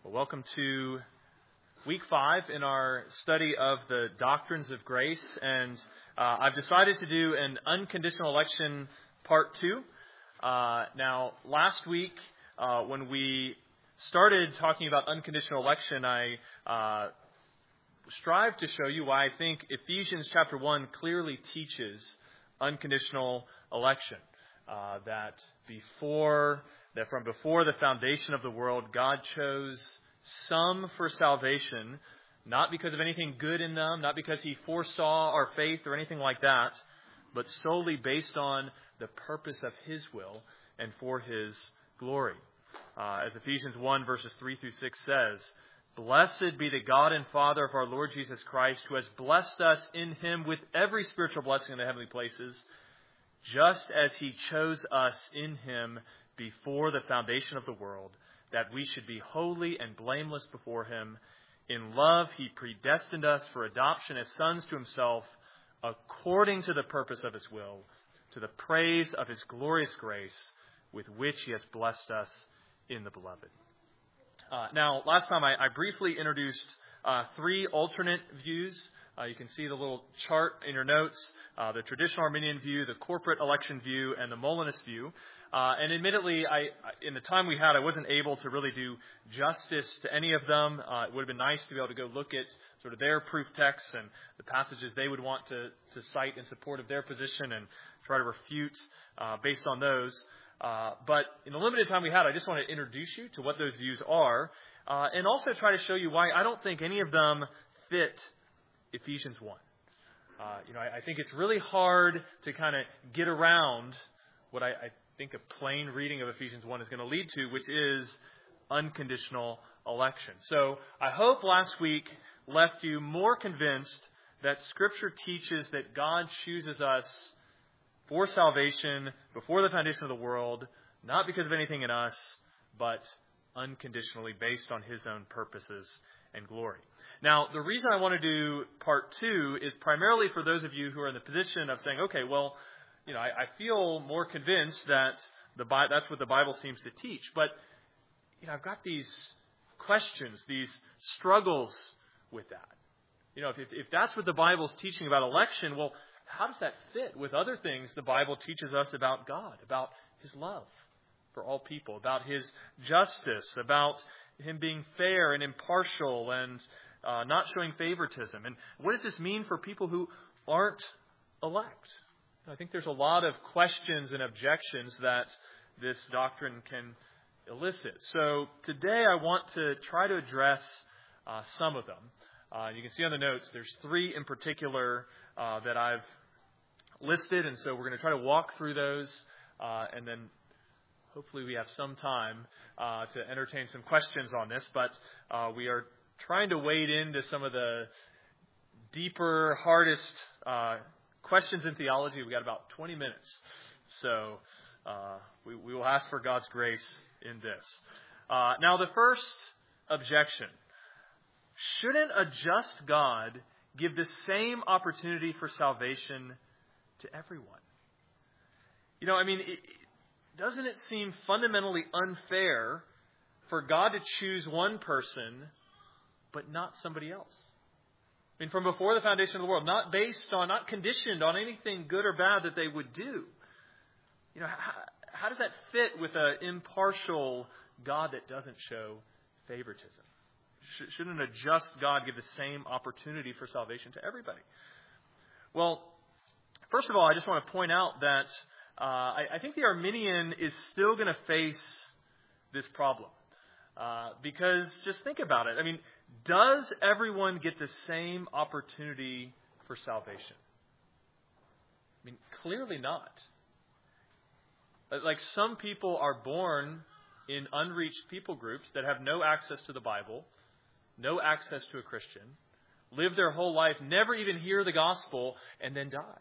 Well, welcome to week 5 in our study of the doctrines of grace, and I've decided to do an unconditional election part 2. Now, last week when we started talking about unconditional election, I strived to show you why I think Ephesians chapter 1 clearly teaches unconditional election. That from before the foundation of the world, God chose some for salvation, not because of anything good in them, not because He foresaw our faith or anything like that, but solely based on the purpose of His will and for His glory. As Ephesians 1 verses 3 through 6 says, "Blessed be the God and Father of our Lord Jesus Christ, who has blessed us in Him with every spiritual blessing in the heavenly places, just as He chose us in Him before the foundation of the world, that we should be holy and blameless before Him. In love, He predestined us for adoption as sons to Himself, according to the purpose of His will, to the praise of His glorious grace, with which He has blessed us in the Beloved." Now, last time I briefly introduced 3 alternate views. You can see the little chart in your notes, the traditional Arminian view, the corporate election view, and the Molinist view. And admittedly, in the time we had, I wasn't able to really do justice to any of them. It would have been nice to be able to go look at sort of their proof texts and the passages they would want to cite in support of their position and try to refute based on those. But in the limited time we had, I just want to introduce you to what those views are and also try to show you why I don't think any of them fit Ephesians 1. I think it's really hard to kind of get around what I think a plain reading of Ephesians 1 is going to lead to, which is unconditional election. So I hope last week left you more convinced that Scripture teaches that God chooses us for salvation before the foundation of the world, not because of anything in us, but unconditionally based on His own purposes and glory. Now, the reason I want to do part 2 is primarily for those of you who are in the position of saying, okay, well, I feel more convinced that that's what the Bible seems to teach. But, I've got these questions, these struggles with that. If that's what the Bible's teaching about election, well, how does that fit with other things the Bible teaches us about God, about His love for all people, about His justice, about Him being fair and impartial and not showing favoritism? And what does this mean for people who aren't elect? I think there's a lot of questions and objections that this doctrine can elicit. So today I want to try to address some of them. You can see on the notes there's 3 in particular that I've listed, and so we're going to try to walk through those and then hopefully we have some time to entertain some questions on this, but we are trying to wade into some of the deeper, hardest questions in theology. We got about 20 minutes, so we will ask for God's grace in this. Now, the first objection: shouldn't a just God give the same opportunity for salvation to everyone? Doesn't it seem fundamentally unfair for God to choose one person but not somebody else? From before the foundation of the world, not conditioned on anything good or bad that they would do. How does that fit with an impartial God that doesn't show favoritism? Shouldn't a just God give the same opportunity for salvation to everybody? Well, first of all, I just want to point out that I think the Arminian is still going to face this problem. Because just think about it. Does everyone get the same opportunity for salvation? Clearly not. Like, some people are born in unreached people groups that have no access to the Bible, no access to a Christian, live their whole life, never even hear the gospel, and then die.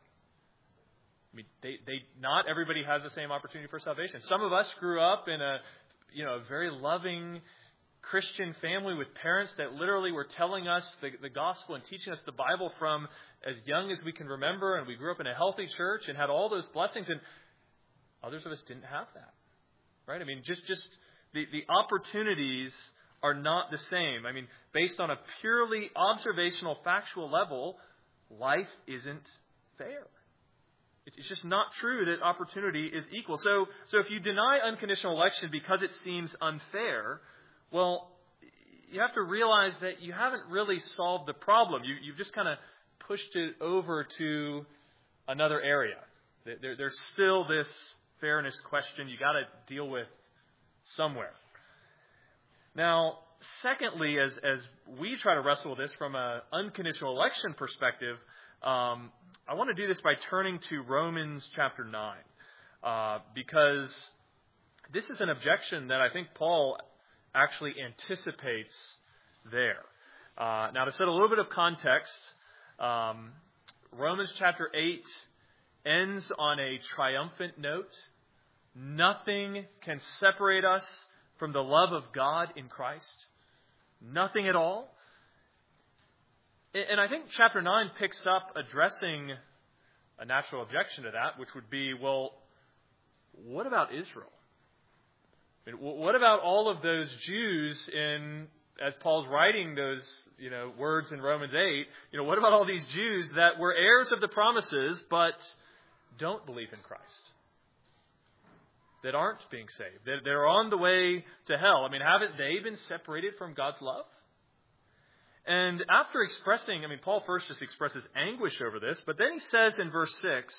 Not everybody has the same opportunity for salvation. Some of us grew up in a very loving Christian family with parents that literally were telling us the gospel and teaching us the Bible from as young as we can remember, and we grew up in a healthy church and had all those blessings, and others of us didn't have that, right? Just the opportunities are not the same. I mean, based on a purely observational, factual level, life isn't fair. It's just not true that opportunity is equal. So if you deny unconditional election because it seems unfair, well, you have to realize that you haven't really solved the problem. You've just kind of pushed it over to another area. There's still this fairness question you got to deal with somewhere. Now, secondly, as we try to wrestle with this from an unconditional election perspective, I want to do this by turning to Romans chapter 9, because this is an objection that I think Paul actually anticipates there. Now, to set a little bit of context, Romans chapter 8 ends on a triumphant note. Nothing can separate us from the love of God in Christ. Nothing at all. And I think chapter 9 picks up addressing a natural objection to that, which would be, well, what about Israel? I mean, what about all of those Jews as Paul's writing those, words in Romans 8, what about all these Jews that were heirs of the promises but don't believe in Christ? That aren't being saved. They're on the way to hell. I mean, haven't they been separated from God's love? And after expressing, Paul first just expresses anguish over this, but then he says in verse 6,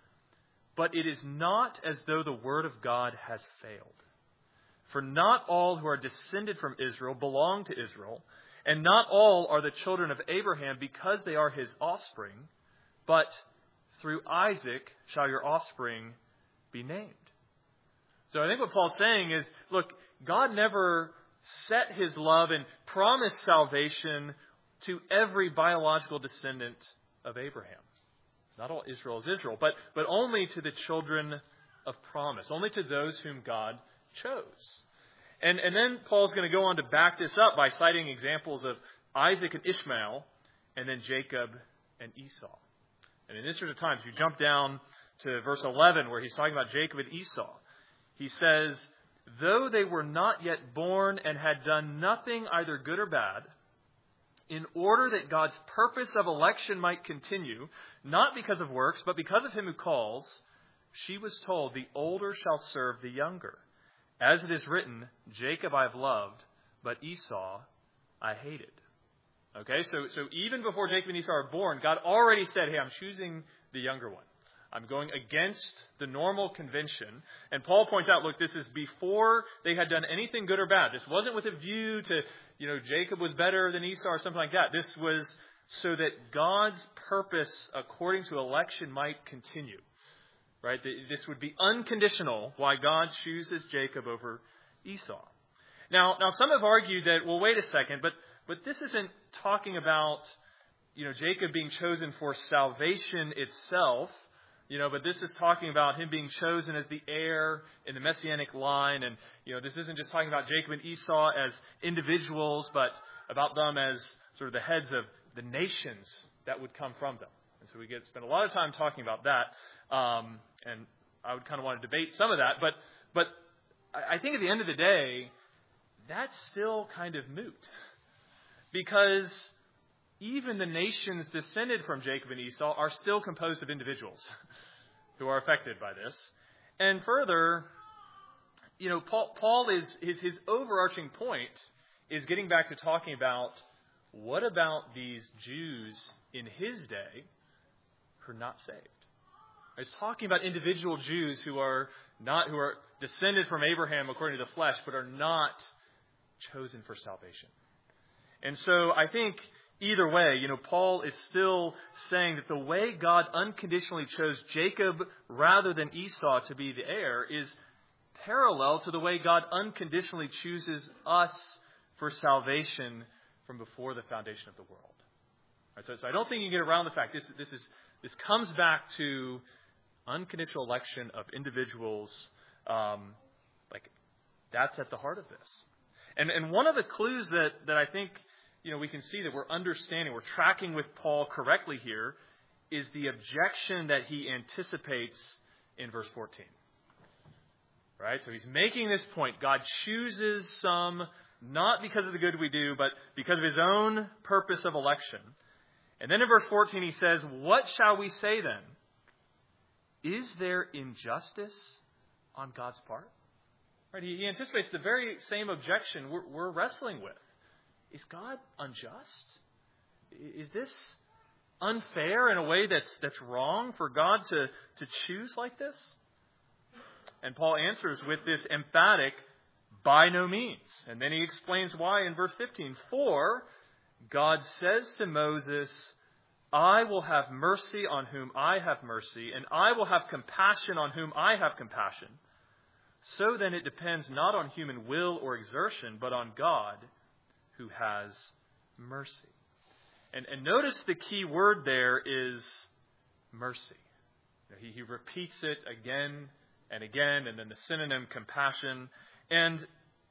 but it is not as though the word of God has failed. For not all who are descended from Israel belong to Israel, and not all are the children of Abraham because they are his offspring, but through Isaac shall your offspring be named. So I think what Paul's saying is, look, God never set his love and promised salvation to every biological descendant of Abraham. Not all Israel is Israel, but only to the children of promise, only to those whom God chose. And then Paul's going to go on to back this up by citing examples of Isaac and Ishmael, and then Jacob and Esau. And in interest of time, if you jump down to verse 11, where he's talking about Jacob and Esau, he says, though they were not yet born and had done nothing either good or bad, in order that God's purpose of election might continue, not because of works, but because of him who calls, she was told, the older shall serve the younger. As it is written, Jacob I have loved, but Esau I hated. Okay, so even before Jacob and Esau are born, God already said, hey, I'm choosing the younger one. I'm going against the normal convention. And Paul points out, look, this is before they had done anything good or bad. This wasn't with a view to, Jacob was better than Esau or something like that. This was so that God's purpose according to election might continue. Right? This would be unconditional why God chooses Jacob over Esau. Now some have argued that, well, wait a second, but this isn't talking about, Jacob being chosen for salvation itself. But this is talking about him being chosen as the heir in the messianic line. And, this isn't just talking about Jacob and Esau as individuals, but about them as sort of the heads of the nations that would come from them. And so we spend a lot of time talking about that. And I would kind of want to debate some of that. But I think at the end of the day, that's still kind of moot. Because even the nations descended from Jacob and Esau are still composed of individuals who are affected by this. And further, Paul is his overarching point is getting back to talking about what about these Jews in his day who are not saved. He's talking about individual Jews who are descended from Abraham according to the flesh, but are not chosen for salvation. And so I think either way, Paul is still saying that the way God unconditionally chose Jacob rather than Esau to be the heir is parallel to the way God unconditionally chooses us for salvation from before the foundation of the world. Right, so I don't think you can get around the fact this comes back to unconditional election of individuals. That's at the heart of this. And one of the clues that I think we can see that we're understanding, we're tracking with Paul correctly here, is the objection that he anticipates in verse 14. Right? So he's making this point. God chooses some not because of the good we do, but because of his own purpose of election. And then in verse 14 he says, what shall we say then? Is there injustice on God's part? Right? He anticipates the very same objection we're wrestling with. Is God unjust? Is this unfair in a way that's wrong for God to choose like this? And Paul answers with this emphatic, by no means. And then he explains why in verse 15. For God says to Moses, I will have mercy on whom I have mercy, and I will have compassion on whom I have compassion. So then it depends not on human will or exertion, but on God who has mercy. And notice the key word there is mercy. He repeats it again and again, and then the synonym compassion. And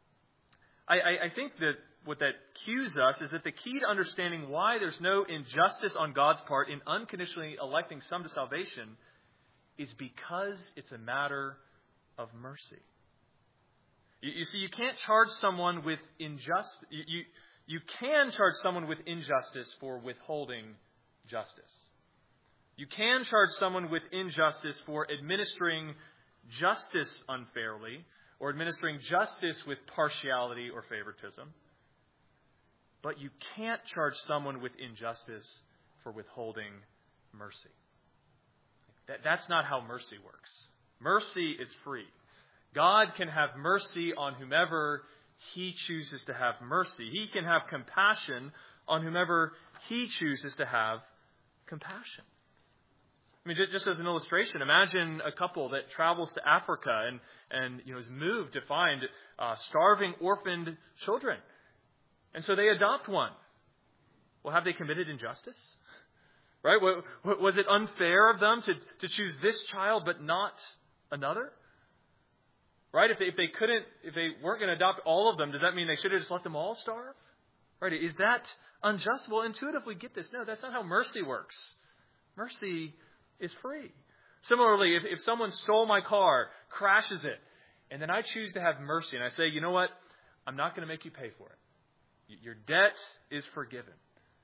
I think that what that cues us is that the key to understanding why there's no injustice on God's part in unconditionally electing some to salvation is because it's a matter of mercy. You see, you can't charge someone with injustice. You can charge someone with injustice for withholding justice. You can charge someone with injustice for administering justice unfairly or administering justice with partiality or favoritism. But you can't charge someone with injustice for withholding mercy. That's not how mercy works. Mercy is free. God can have mercy on whomever He chooses to have mercy. He can have compassion on whomever He chooses to have compassion. I mean, just as an illustration, imagine a couple that travels to Africa and is moved to find starving, orphaned children. And so they adopt one. Well, have they committed injustice? Right? Was it unfair of them to choose this child but not another? Right? If they weren't going to adopt all of them, does that mean they should have just let them all starve? Right? Is that unjust? Well, intuitively get this. No, that's not how mercy works. Mercy is free. Similarly, if someone stole my car, crashes it, and then I choose to have mercy and I say, you know what? I'm not going to make you pay for it. Your debt is forgiven.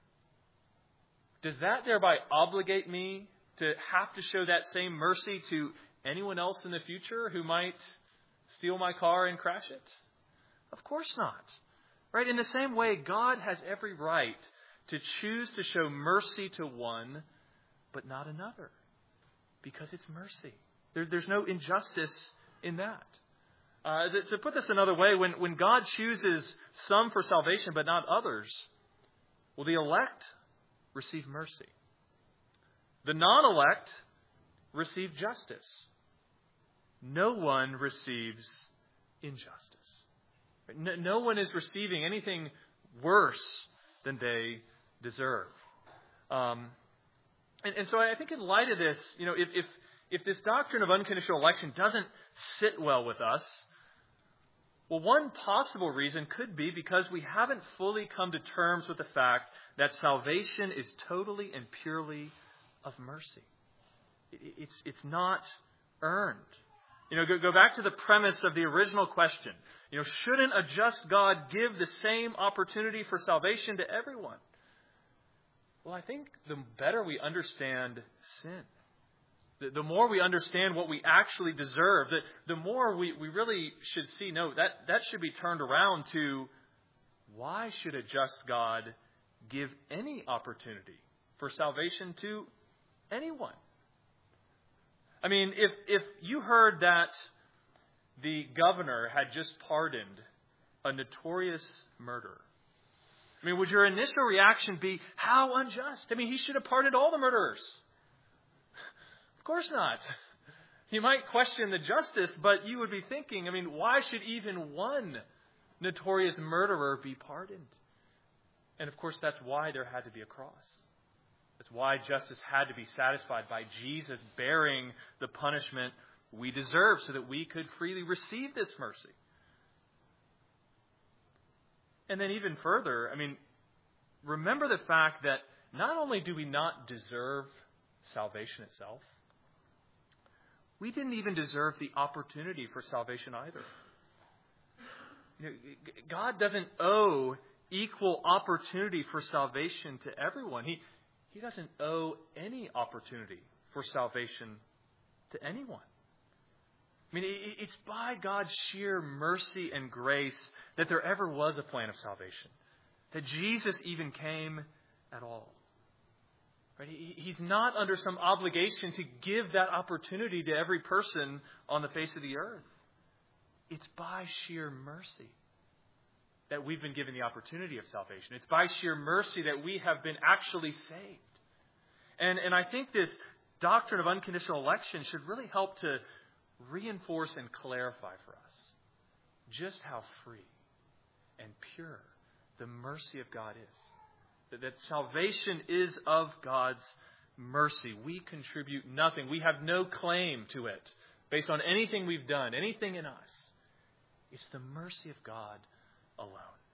Does that thereby obligate me to have to show that same mercy to anyone else in the future who might steal my car and crash it? Of course not. Right? In the same way, God has every right to choose to show mercy to one, but not another. Because it's mercy. There's no injustice in that. To put this another way, when God chooses some for salvation, but not others, will the elect receive mercy? The non-elect receive justice. No one receives injustice. No one is receiving anything worse than they deserve. And so I think in light of this, if this doctrine of unconditional election doesn't sit well with us, well, one possible reason could be because we haven't fully come to terms with the fact that salvation is totally and purely of mercy. It's not earned. Go back to the premise of the original question. Shouldn't a just God give the same opportunity for salvation to everyone? Well, I think the better we understand sin, the more we understand what we actually deserve, the more we really should see, no, that should be turned around to, why should a just God give any opportunity for salvation to anyone? I mean, if you heard that the governor had just pardoned a notorious murderer, I mean, would your initial reaction be, how unjust? I mean, he should have pardoned all the murderers. Of course not. You might question the justice, but you would be thinking, I mean, why should even one notorious murderer be pardoned? And of course, that's why there had to be a cross. That's why justice had to be satisfied by Jesus bearing the punishment we deserve so that we could freely receive this mercy. And then even further, I mean, remember the fact that not only do we not deserve salvation itself, we didn't even deserve the opportunity for salvation either. God doesn't owe equal opportunity for salvation to everyone. He doesn't owe any opportunity for salvation to anyone. I mean, it's by God's sheer mercy and grace that there ever was a plan of salvation, that Jesus even came at all. Right? He's not under some obligation to give that opportunity to every person on the face of the earth. It's by sheer mercy that we've been given the opportunity of salvation. It's by sheer mercy that we have been actually saved. And I think this doctrine of unconditional election should really help to reinforce and clarify for us just how free and pure the mercy of God is. That salvation is of God's mercy. We contribute nothing. We have no claim to it based on anything we've done, anything in us. It's the mercy of God alone.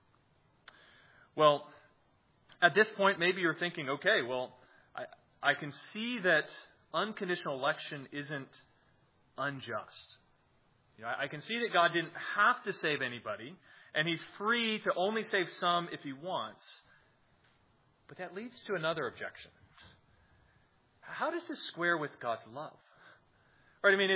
Well, at this point, maybe you're thinking, okay, well, I can see that unconditional election isn't unjust. I can see that God didn't have to save anybody, and He's free to only save some if He wants. But that leads to another objection. How does this square with God's love? Right? I mean,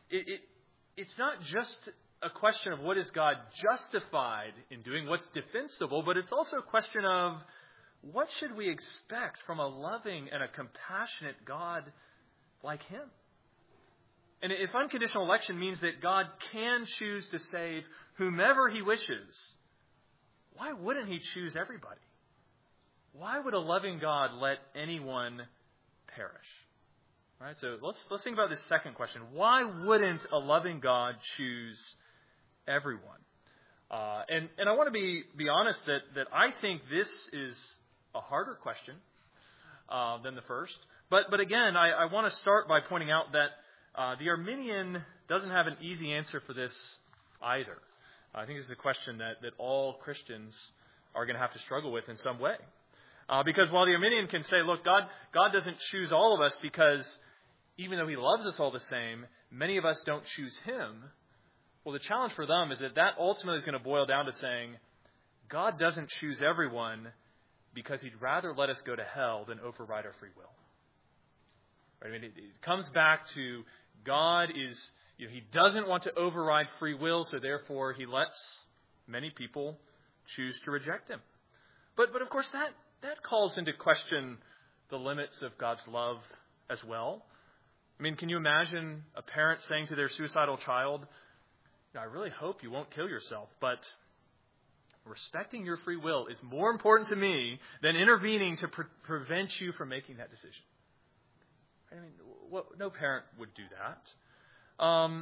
it's not just a question of what is God justified in doing, what's defensible, but it's also a question of what should we expect from a loving and a compassionate God like Him? And if unconditional election means that God can choose to save whomever He wishes, why wouldn't He choose everybody? Why would a loving God let anyone perish? Right? So let's think about this second question. Why wouldn't a loving God choose everyone? And I want to be honest that I think this is a harder question than the first. But again, I want to start by pointing out that the Arminian doesn't have an easy answer for this either. I think this is a question that all Christians are going to have to struggle with in some way. Because while the Arminian can say, look, God doesn't choose all of us because even though He loves us all the same, many of us don't choose Him. Well, the challenge for them is that ultimately is going to boil down to saying, God doesn't choose everyone because He'd rather let us go to hell than override our free will. Right? I mean, it comes back to God is, He doesn't want to override free will, so therefore He lets many people choose to reject Him. But of course that calls into question the limits of God's love as well. I mean, can you imagine a parent saying to their suicidal child, I really hope you won't kill yourself, but respecting your free will is more important to me than intervening to prevent you from making that decision. I mean, no parent would do that.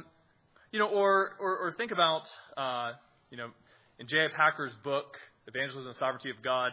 Or think about, in J.I. Packer's book, Evangelism and the Sovereignty of God,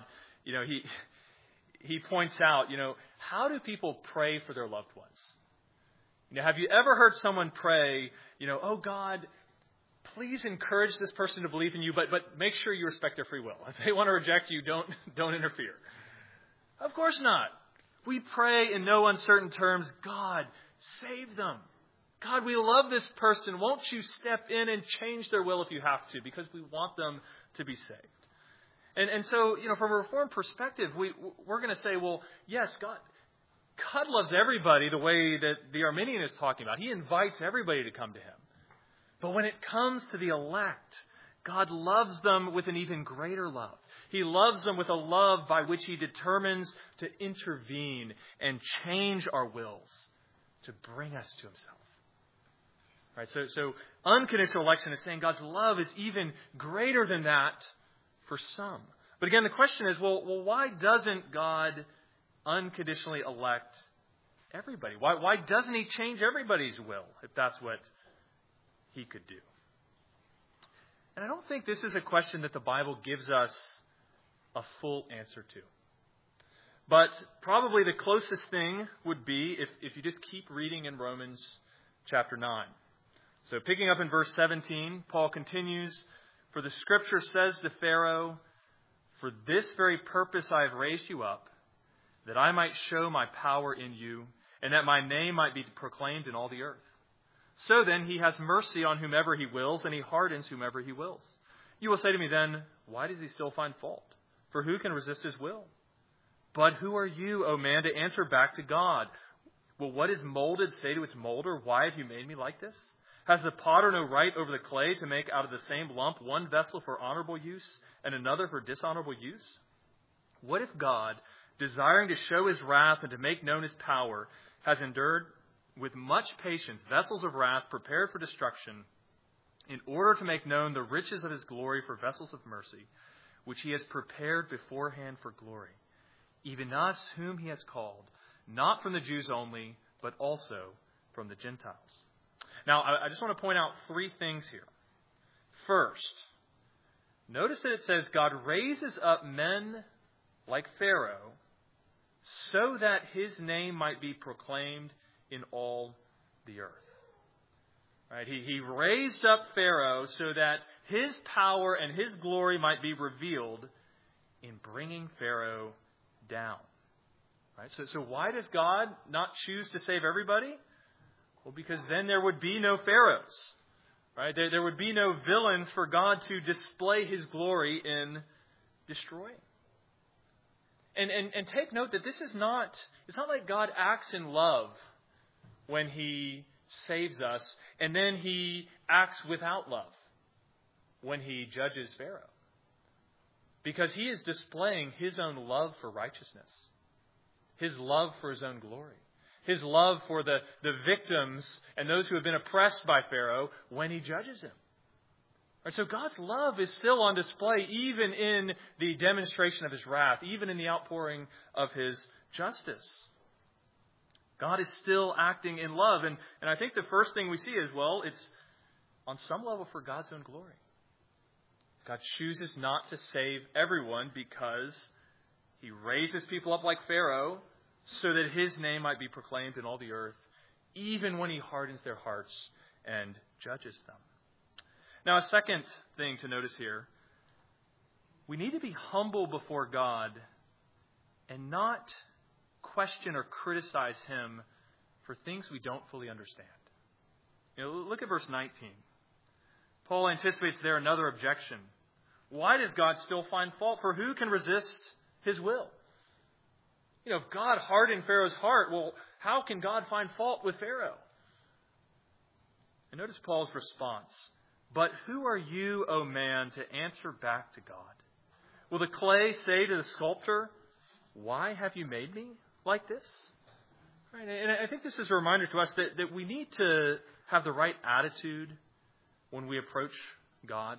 he points out, how do people pray for their loved ones? Have you ever heard someone pray, oh God, please encourage this person to believe in you, but make sure you respect their free will. If they want to reject you, don't interfere. Of course not. We pray in no uncertain terms, God, save them. God, we love this person. Won't you step in and change their will if you have to, because we want them to be saved. And so, from a Reformed perspective, we're going to say, well, yes, God loves everybody the way that the Arminian is talking about. He invites everybody to come to Him. But when it comes to the elect, God loves them with an even greater love. He loves them with a love by which He determines to intervene and change our wills to bring us to Himself. Right? So unconditional election is saying God's love is even greater than that for some. But again, the question is, well, why doesn't God unconditionally elect everybody? Why doesn't He change everybody's will if that's what He could do? And I don't think this is a question that the Bible gives us a full answer to. But probably the closest thing would be if you just keep reading in Romans chapter 9. So picking up in verse 17, Paul continues, "For the Scripture says to Pharaoh, 'For this very purpose I have raised you up, that I might show my power in you, and that my name might be proclaimed in all the earth.' So then He has mercy on whomever He wills, and He hardens whomever He wills. You will say to me then, why does he still find fault? For who can resist his will? But who are you, O man, to answer back to God? Will what is molded say to its molder, why have you made me like this? Has the potter no right over the clay to make out of the same lump one vessel for honorable use and another for dishonorable use? What if God, desiring to show his wrath and to make known his power, has endured with much patience vessels of wrath prepared for destruction, in order to make known the riches of his glory for vessels of mercy, which he has prepared beforehand for glory, even us whom he has called, not from the Jews only, but also from the Gentiles. Now, I just want to point out three things here. First, notice that it says God raises up men like Pharaoh so that his name might be proclaimed in all the earth. Right? He raised up Pharaoh so that his power and his glory might be revealed in bringing Pharaoh down. Right? So why does God not choose to save everybody? Well, because then there would be no Pharaohs. Right? There would be no villains for God to display his glory in destroying. And take note that it's not like God acts in love when he saves us, and then he acts without love when he judges Pharaoh. Because he is displaying his own love for righteousness, his love for his own glory, his love for the victims and those who have been oppressed by Pharaoh when he judges him. Right, so God's love is still on display even in the demonstration of his wrath, even in the outpouring of his justice. God is still acting in love. And I think the first thing we see is, well, it's on some level for God's own glory. God chooses not to save everyone because he raises people up like Pharaoh so that his name might be proclaimed in all the earth, even when he hardens their hearts and judges them. Now, a second thing to notice here, we need to be humble before God and not question or criticize him for things we don't fully understand. Look at verse 19. Paul anticipates there another objection. Why does God still find fault? For who can resist his will? If God hardened Pharaoh's heart, well, how can God find fault with Pharaoh? And notice Paul's response. But who are you, O man, to answer back to God? Will the clay say to the sculptor, why have you made me like this? Right? And I think this is a reminder to us that we need to have the right attitude when we approach God.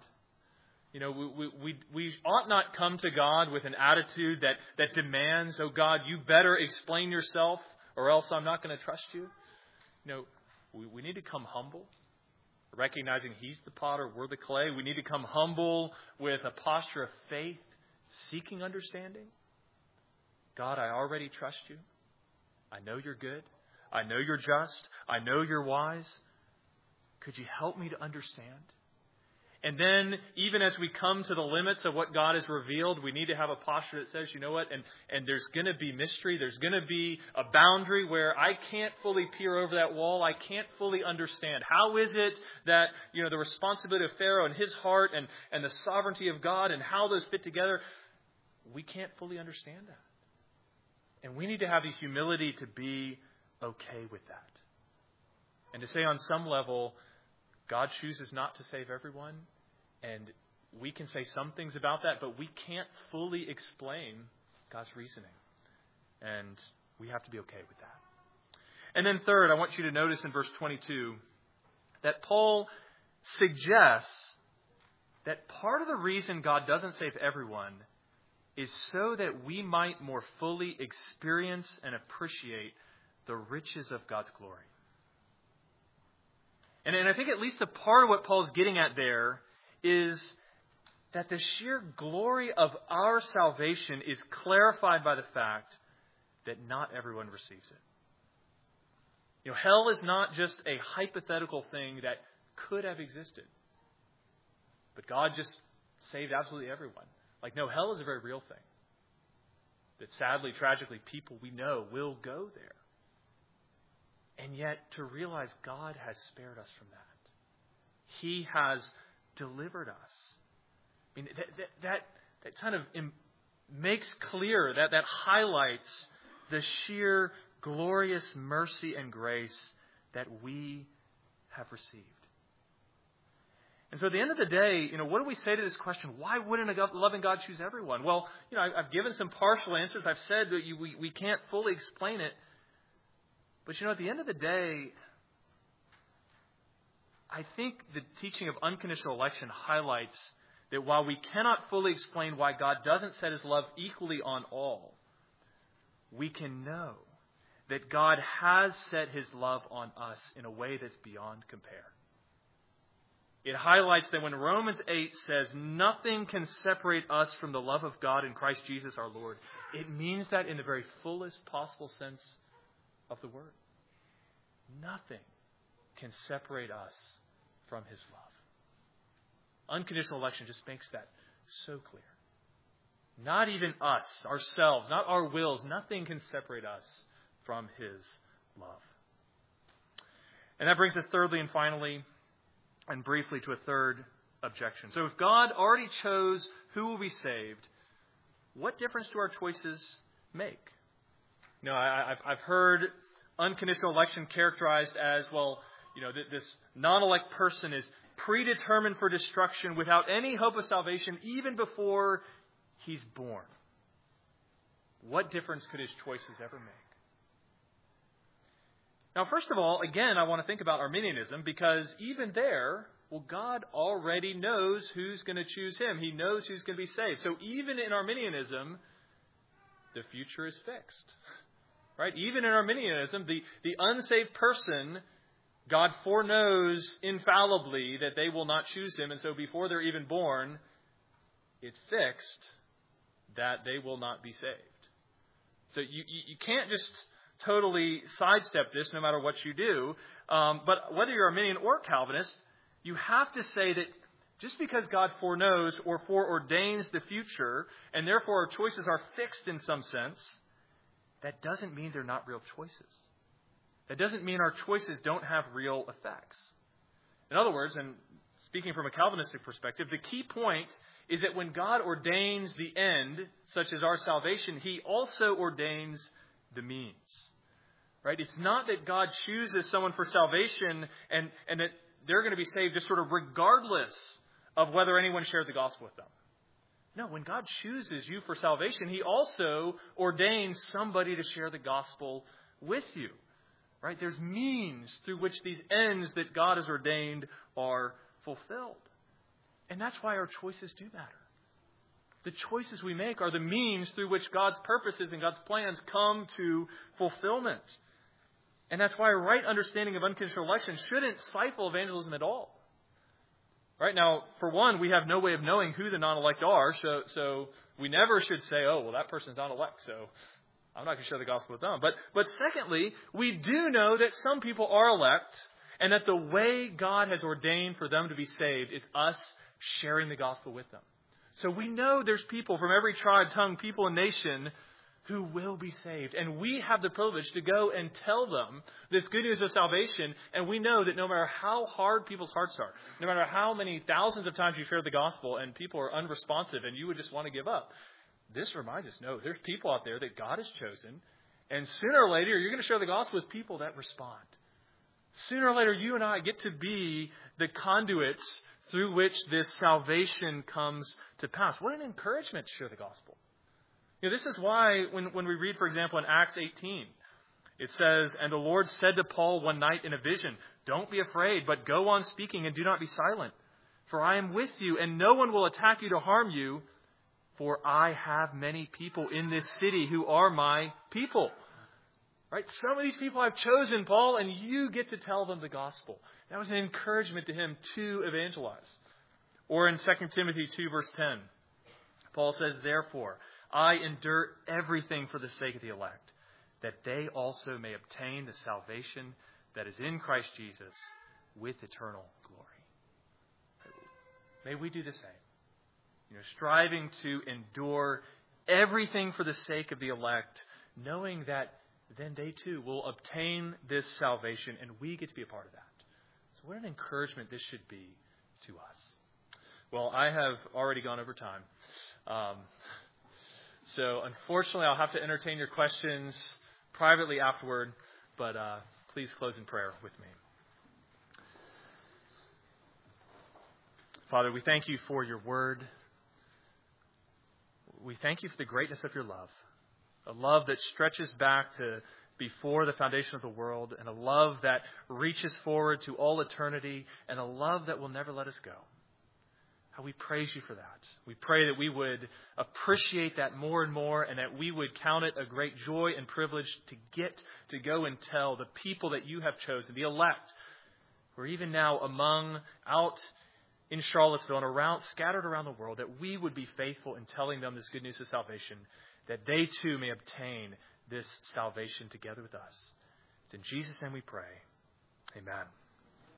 We ought not come to God with an attitude that demands, oh God, you better explain yourself or else I'm not going to trust you. We need to come humble, recognizing he's the potter, we're the clay. We need to come humble with a posture of faith, seeking understanding. God, I already trust you. I know you're good. I know you're just. I know you're wise. Could you help me to understand? And then, even as we come to the limits of what God has revealed, we need to have a posture that says, you know what, and there's going to be mystery. There's going to be a boundary where I can't fully peer over that wall. I can't fully understand. How is it that, the responsibility of Pharaoh and his heart and the sovereignty of God and how those fit together, we can't fully understand that. And we need to have the humility to be okay with that. And to say on some level, God chooses not to save everyone. And we can say some things about that, but we can't fully explain God's reasoning. And we have to be okay with that. And then third, I want you to notice in verse 22 that Paul suggests that part of the reason God doesn't save everyone is so that we might more fully experience and appreciate the riches of God's glory. And I think at least a part of what Paul's getting at there is that the sheer glory of our salvation is clarified by the fact that not everyone receives it. Hell is not just a hypothetical thing that could have existed. But God just saved absolutely everyone. No, hell is a very real thing. That sadly, tragically, people we know will go there. And yet, to realize God has spared us from that. He has delivered us. I mean, that kind of makes clear, that highlights the sheer glorious mercy and grace that we have received. And so at the end of the day, what do we say to this question? Why wouldn't a loving God choose everyone? Well, I've given some partial answers. I've said that we can't fully explain it. But at the end of the day, I think the teaching of unconditional election highlights that while we cannot fully explain why God doesn't set His love equally on all, we can know that God has set His love on us in a way that's beyond compare. It highlights that when Romans 8 says nothing can separate us from the love of God in Christ Jesus our Lord, it means that in the very fullest possible sense of the word. Nothing can separate us from His love. Unconditional election just makes that so clear. Not even us, ourselves, not our wills, nothing can separate us from His love. And that brings us thirdly and finally, and briefly, to a third objection. So if God already chose who will be saved, what difference do our choices make? I've heard unconditional election characterized as, this non-elect person is predetermined for destruction without any hope of salvation even before he's born. What difference could his choices ever make? Now, first of all, again, I want to think about Arminianism, because even there, God already knows who's going to choose Him. He knows who's going to be saved. So even in Arminianism, the future is fixed. Right? Even in Arminianism, the unsaved person, God foreknows infallibly that they will not choose Him. And so before they're even born, it's fixed that they will not be saved. So you can't just totally sidestep this no matter what you do. But whether you're Arminian or Calvinist, you have to say that just because God foreknows or foreordains the future, and therefore our choices are fixed in some sense, that doesn't mean they're not real choices. That doesn't mean our choices don't have real effects. In other words, and speaking from a Calvinistic perspective, the key point is that when God ordains the end, such as our salvation, He also ordains the means. Right? It's not that God chooses someone for salvation and that they're going to be saved just sort of regardless of whether anyone shared the gospel with them. No, when God chooses you for salvation, He also ordains somebody to share the gospel with you. Right? There's means through which these ends that God has ordained are fulfilled. And that's why our choices do matter. The choices we make are the means through which God's purposes and God's plans come to fulfillment. And that's why a right understanding of unconditional election shouldn't stifle evangelism at all. Right? Now, for one, we have no way of knowing who the non-elect are, so we never should say, oh, well, that person's not elect, so I'm not going to share the gospel with them. But secondly, we do know that some people are elect, and that the way God has ordained for them to be saved is us sharing the gospel with them. So we know there's people from every tribe, tongue, people, and nation who will be saved. And we have the privilege to go and tell them this good news of salvation. And we know that no matter how hard people's hearts are, no matter how many thousands of times you share the gospel and people are unresponsive and you would just want to give up, this reminds us, no, there's people out there that God has chosen. And sooner or later, you're going to share the gospel with people that respond. Sooner or later, you and I get to be the conduits through which this salvation comes to pass. What an encouragement to share the gospel. This is why when we read, for example, in Acts 18, it says, "And the Lord said to Paul one night in a vision, 'Don't be afraid, but go on speaking and do not be silent. For I am with you, and no one will attack you to harm you. For I have many people in this city who are my people.'" Right? Some of these people I've chosen, Paul, and you get to tell them the gospel. That was an encouragement to him to evangelize. Or in 2 Timothy 2, verse 10, Paul says, "Therefore, I endure everything for the sake of the elect, that they also may obtain the salvation that is in Christ Jesus with eternal glory." May we do the same. Striving to endure everything for the sake of the elect, knowing that then they too will obtain this salvation, and we get to be a part of that. So what an encouragement this should be to us. Well, I have already gone over time. So unfortunately, I'll have to entertain your questions privately afterward, but please close in prayer with me. Father, we thank you for your word. We thank you for the greatness of your love, a love that stretches back to before the foundation of the world, and a love that reaches forward to all eternity, and a love that will never let us go. How we praise you for that. We pray that we would appreciate that more and more, and that we would count it a great joy and privilege to get to go and tell the people that you have chosen, the elect, who are even now out in Charlottesville and scattered around the world, that we would be faithful in telling them this good news of salvation, that they too may obtain this salvation together with us. It's in Jesus' name we pray. Amen.